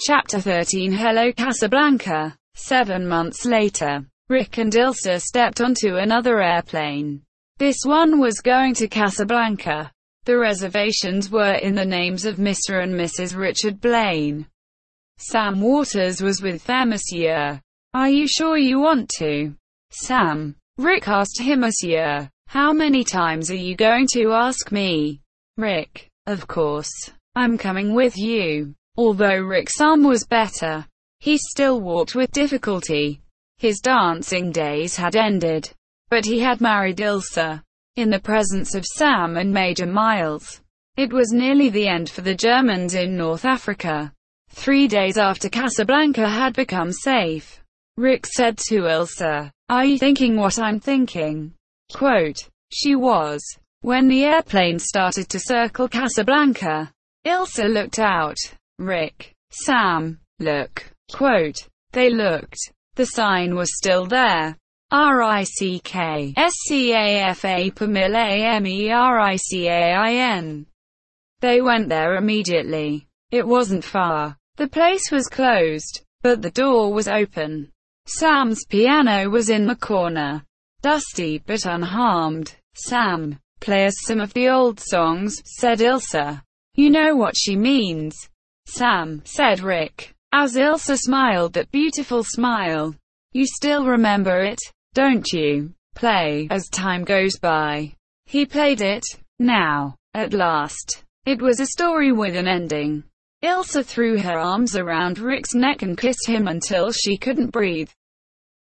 Chapter 13 Hello Casablanca. 7 months later, Rick and Ilsa stepped onto another airplane. This one was going to Casablanca. The reservations were in the names of Mr. and Mrs. Richard Blaine. Sam Waters was with them. Monsieur, are you sure you want to? Sam. Rick asked him. Monsieur, how many times are you going to ask me? Rick. Of course. I'm coming with you. Although Rick's arm was better, he still walked with difficulty. His dancing days had ended, but he had married Ilsa, in the presence of Sam and Major Miles. It was nearly the end for the Germans in North Africa. 3 days after Casablanca had become safe, Rick said to Ilsa, "Are you thinking what I'm thinking?" Quote, she was. When the airplane started to circle Casablanca, Ilsa looked out. Rick, Sam, look. Quote, they looked. The sign was still there. RICK-SCAFA per mil AMERICAIN. They went there immediately. It wasn't far. The place was closed, but the door was open. Sam's piano was in the corner. Dusty but unharmed. Sam, play us some of the old songs, said Ilsa. You know what she means. Sam, said Rick, as Ilsa smiled that beautiful smile. You still remember it, don't you? Play, as time goes by. He played it. Now, at last, it was a story with an ending. Ilsa threw her arms around Rick's neck and kissed him until she couldn't breathe.